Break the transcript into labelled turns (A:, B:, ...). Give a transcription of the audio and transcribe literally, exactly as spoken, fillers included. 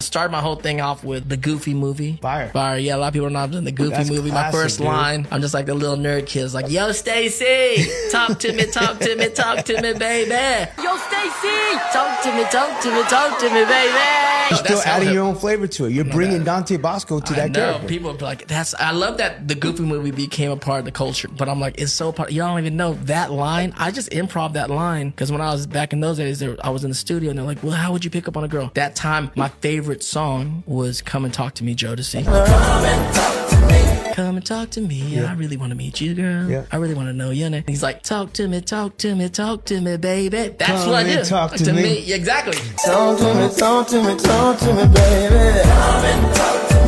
A: started my whole thing off with the Goofy movie.
B: Fire.
A: Fire. Yeah, a lot of people don't know I was in the Goofy
B: That's
A: movie.
B: classic,
A: My first
B: dude.
A: line, I'm just like the little nerd kid. It's like, yo, Stacy, talk to me, talk to me, talk to me, baby. Yo, Stacy, talk to me, talk to me, talk to me, baby.
B: You're still adding your own flavor to it. You're bringing Dante Bosco to
A: I
B: that
A: know.
B: character.
A: People be like, that's, I love that the Goofy movie became a part of the culture. But I'm like, it's so part, y'all don't even know that line. I just improv that line because when I was back in those days, there, I was in the studio and they're like, well, how would you pick up on a girl? That time, my favorite song was Come and Talk to Me, Jodeci. Come and talk to me. Come and talk to me. Yeah. I really want to meet you, girl.
B: Yeah.
A: I really want to know your name. He's like, talk to me, talk to me, talk to me, baby. That's
B: Come
A: what I
B: and
A: do.
B: talk to me.
A: Exactly.
C: Talk to me, talk to me, talk to me, baby. Come and talk to me.